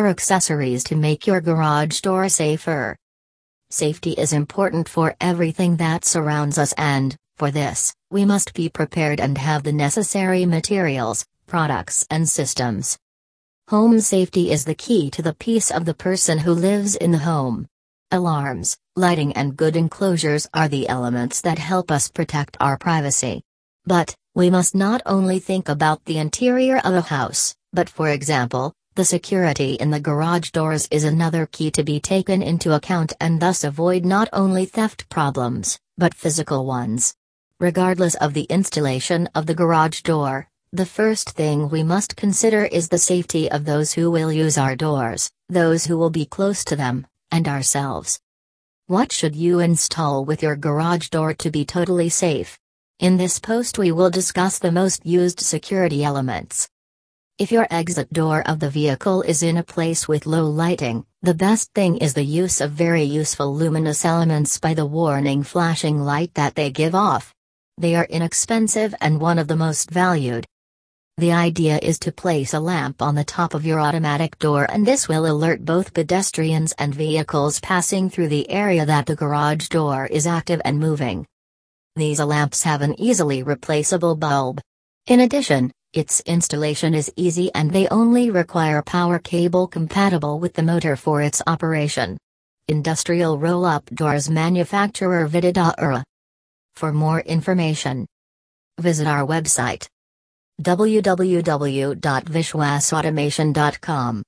are accessories to make your garage door safer. Safety is important for everything that surrounds us, and, for this, we must be prepared and have the necessary materials, products and systems. Home safety is the key to the peace of the person who lives in the home. Alarms, lighting and good enclosures are the elements that help us protect our privacy. But, we must not only think about the interior of a house, but for example, the security in the garage doors is another key to be taken into account, and thus avoid not only theft problems, but physical ones. Regardless of the installation of the garage door, the first thing we must consider is the safety of those who will use our doors, those who will be close to them, and ourselves. What should you install with your garage door to be totally safe? In this post we will discuss the most used security elements. If your exit door of the vehicle is in a place with low lighting, the best thing is the use of very useful luminous elements by the warning flashing light that they give off. They are inexpensive and one of the most valued. The idea is to place a lamp on the top of your automatic door, and this will alert both pedestrians and vehicles passing through the area that the garage door is active and moving. These lamps have an easily replaceable bulb. In addition, its installation is easy and they only require power cable compatible with the motor for its operation. Industrial roll-up doors manufacturer Vida. For more information, visit our website www.vishwasautomation.com.